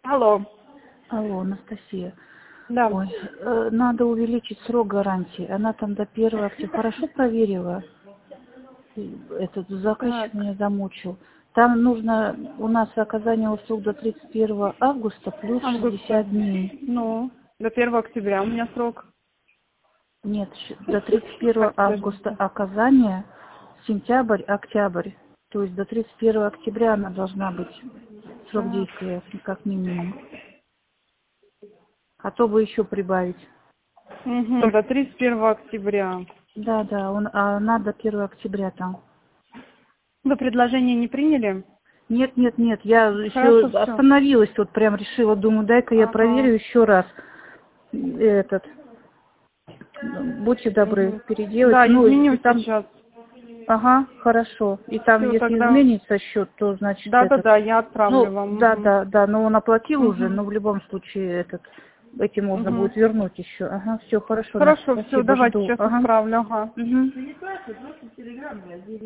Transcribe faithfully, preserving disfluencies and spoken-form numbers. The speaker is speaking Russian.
Алло. Алло, Анастасия. Да. Ой, э, надо увеличить срок гарантии. Она там до первого октября. Хорошо проверила. И Этот заказчик Так. меня замучил. Там нужно у нас оказание услуг до тридцать первого августа плюс Августа. шестьдесят дней. Ну, до первого октября у меня срок. Нет, щ- до тридцать первого Так, августа подождите. оказание, сентябрь, октябрь. То есть до тридцать первого октября она должна быть срок Так. действия как минимум. А то бы еще прибавить. Угу. До тридцать первого октября. Да, да, он, а она до первого октября там. Вы предложение не приняли? Нет, нет, нет, я еще Хорошо, все. остановилась тут, прям решила, думаю, дай-ка я Ага. проверю еще раз этот. Будьте добры, Угу. Да, переделайте. Ну, и изменю там, сейчас. ага, хорошо. И там, Все, если тогда. изменится счет, то значит этот. Да-да-да, я отправлю Ну, вам. да, Угу. да, да, но он оплатил уже, Угу. но в любом случае этот, эти можно Угу. будет вернуть еще. Ага, все, хорошо, Настя, Хорошо, все, спасибо, давайте жду. сейчас Ага. отправлю. Ага. Угу.